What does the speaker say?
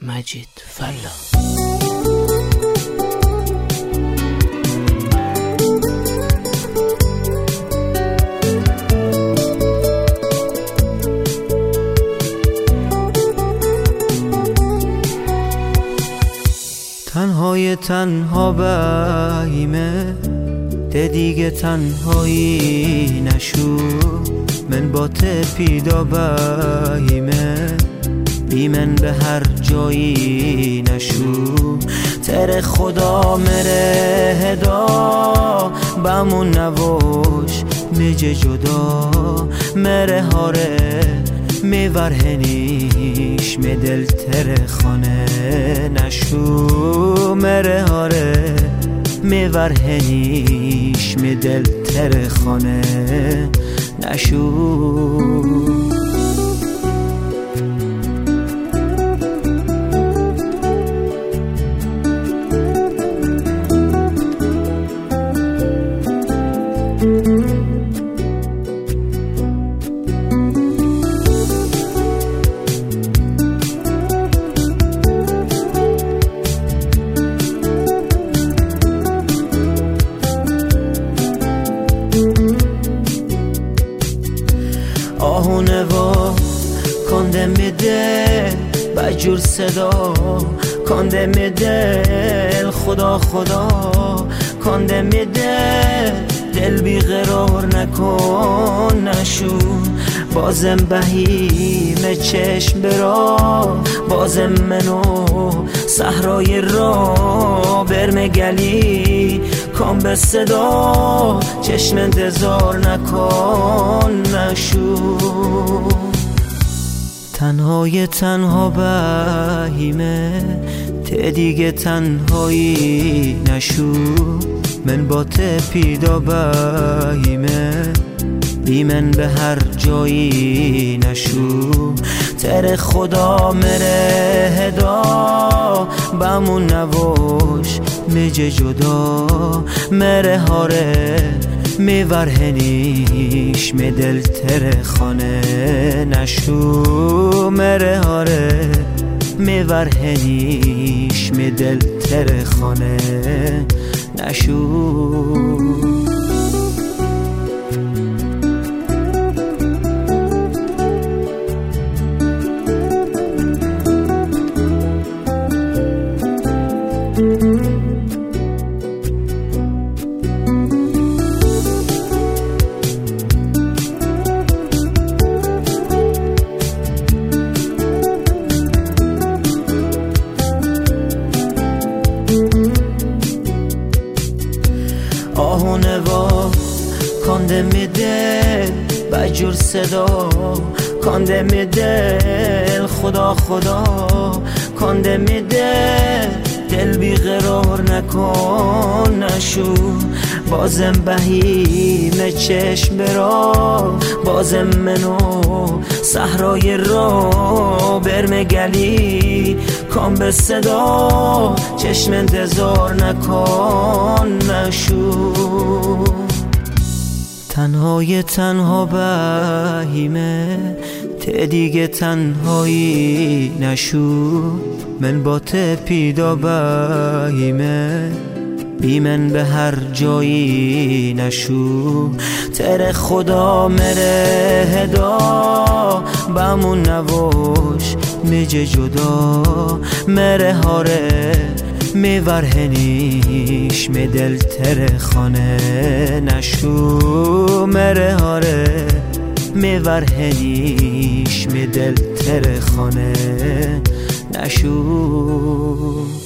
مجید فلا. تنهای تنها بهیمه ده دیگه تنهایی نشو، من با ته پیدا بهیمه بی من به هر جایی نشو. تر خدا مره هدا بمون نوش میجه جدا مره هاره میورهنیش می دل تر خانه نشو. مره هاره میورهنیش می دل تر خانه نشو. آهونه و کنده میده بجور صدا کنده میده خدا خدا کنده میده دل بیقرار نکن نشو. بازم بهیم چشم برا بازم منو صحرای را برمگلی کام به صدا چشم انتظار نکن نشو. تنهای تنها بهیمه ته دیگه تنهایی نشو، من با ته پیدا بهیمه بی من به هر جایی نشو. تر خدا مره هدا بمون نوش میجه جدا مره هاره میورهنیش می دل تر خانه نشو. مره هاره میورهنیش می دل تر خانه نشو. آهونه و کنده میده بجور صدا کنده میده خدا خدا کنده میده دل بیقرار نکن نشو. بازم بهیم چشم برا بازم منو صحرای را برمگلی کام به صدا چشم انتظار نکن نشو. تنهای تنها بهیمه ته دیگه تنهایی نشو، من با ته پیدا بهیمه بی من به هر جایی نشو. تر خدا مره هدا بمون نوش میجه جدا مره هاره میورهنیش می دل تر خانه نشو. مره هاره میورهنیش می دل تر خانه نشو.